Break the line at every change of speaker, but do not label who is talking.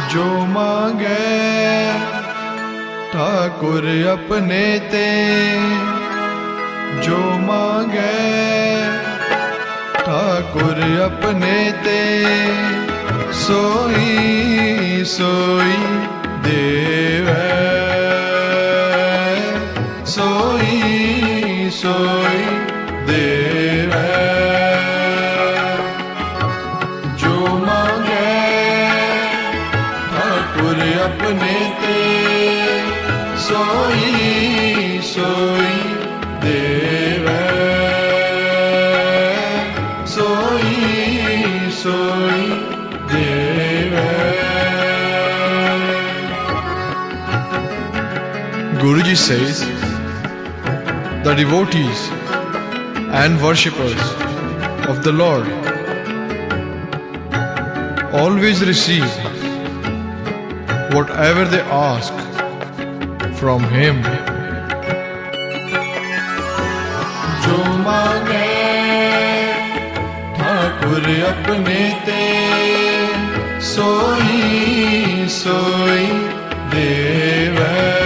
जो मांगे ठाकुर अपने ते, जो मांगे ठाकुर अपने ते, सोई सोई देवे, सोई सोई देवे। जो मांगे ठाकुर अपने ते, सोई सोई देवे, सोई सोई देवे। Guruji says, the devotees and worshippers of the Lord always receive whatever they ask from Him. जो मांगे ठाकुर अपने ते, सोई सोई देवे,